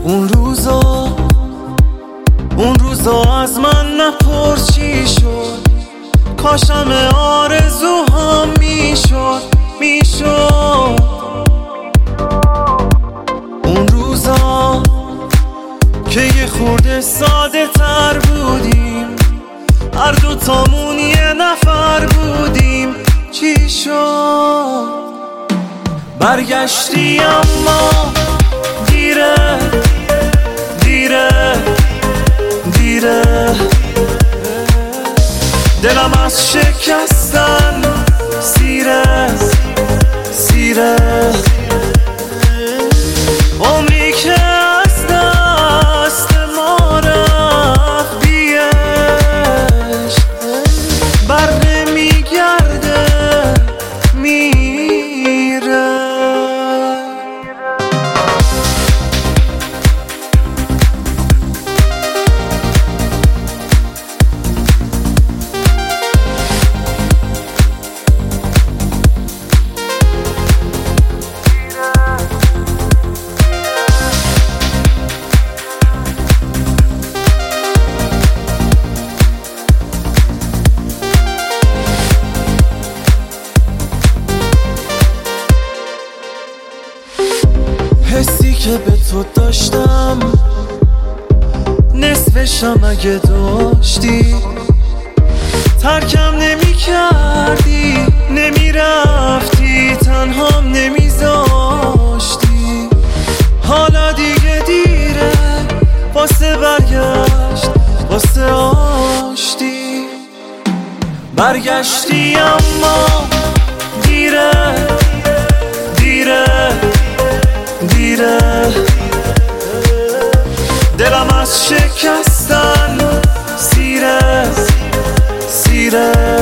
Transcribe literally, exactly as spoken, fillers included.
اون روزا اون روزا از من نپرس چی شد، کاشم آرزوهام میشد میشد اون روزا که یه خورده ساده تر بودیم، هر دو تامون یه نفر بودیم. چی شد؟ برگشتی اما دیره دیره دیره، دلم از شکستن سیره سیره، عمری که از دست ما رفت بی عشق، بر نمیگرده میره. حسی که به تو داشتم نصفشم اگه داشتی، ترکم نمی کردی نمی رفتی، تنهام نمی زاشتی. حالا دیگه دیره واسه برگشت واسه آشتی، برگشتی اما دیره دیره دیره، دلم از شکستن سیره سیره.